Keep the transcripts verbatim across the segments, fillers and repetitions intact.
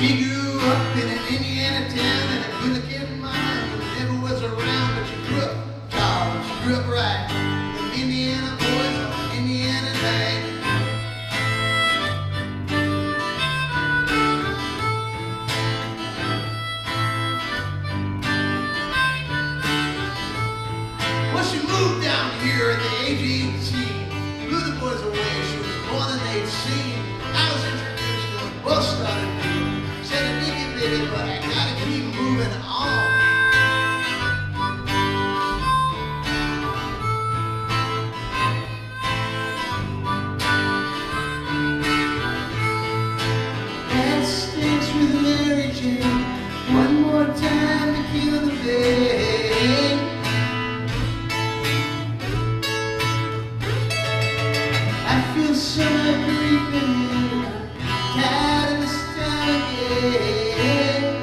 She grew up in an Indiana town and a good-looking mama who never was around, but she grew up tall, she grew up right. Them Indiana boys on Indiana night. Well, she moved down here at the age of eighteen, blew the boys away. She was more than they'd seen. I was introduced to them, both started moving. Said I dig it, baby, but I gotta keep moving on. Let's dance with Mary Jane one more time to kill the pain. I feel summer creeping in, tired of this town again.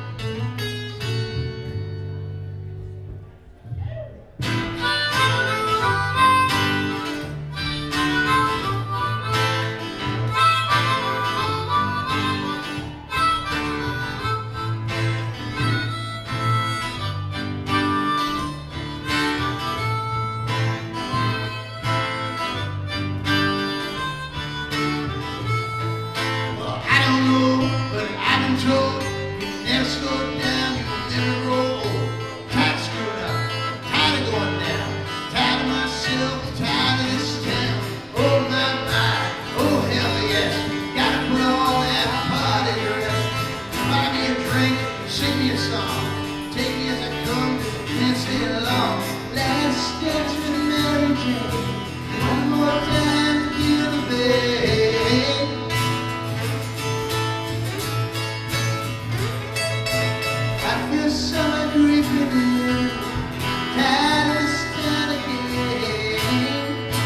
Told you never slow down, you will never grow old. Tired of screwing up, tired of going down, tired of myself, tired of this town. Oh my my, oh hell yes, gotta put on that party dress. Buy me a drink, sing me a song, take me as I come, can't stay long. Last dance with Mary Jane, one more time to kill the pain. I feel summer creeping in, tired of this town again.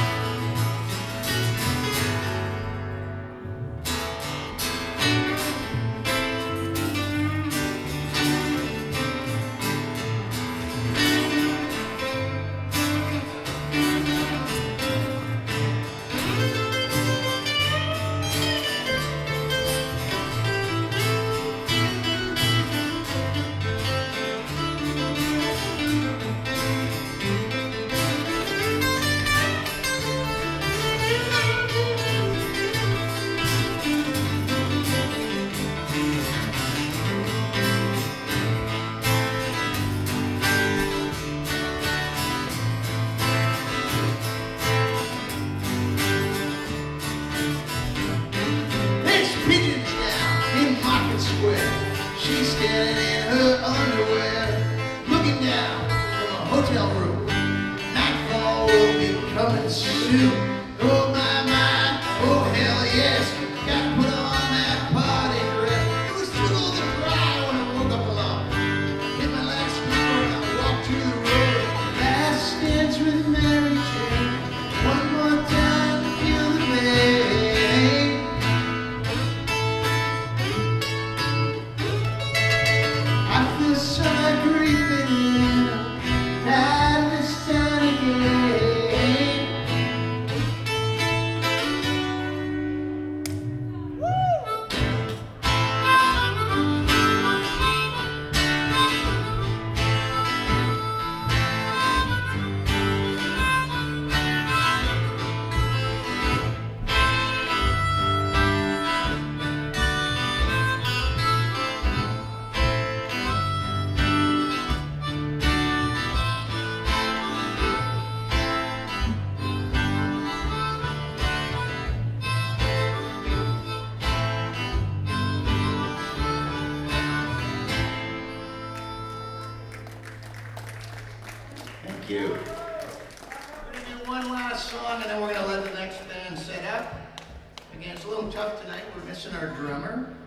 Pigeons down in Market Square. She's standing in her underwear, looking down from a hotel room. Nightfall will be coming soon. Oh my my, oh hell yes, gotta put on that party dress. It was too old to cry when I woke up alone. Hit my last paper and I walked to the road. Last dance with Mary Jane, one more time to kill the pain. I feel summer creeping in, tired of this town again. Thank you. We're going to do one last song and then we're going to let the next band set up. Again, it's a little tough tonight. We're missing our drummer.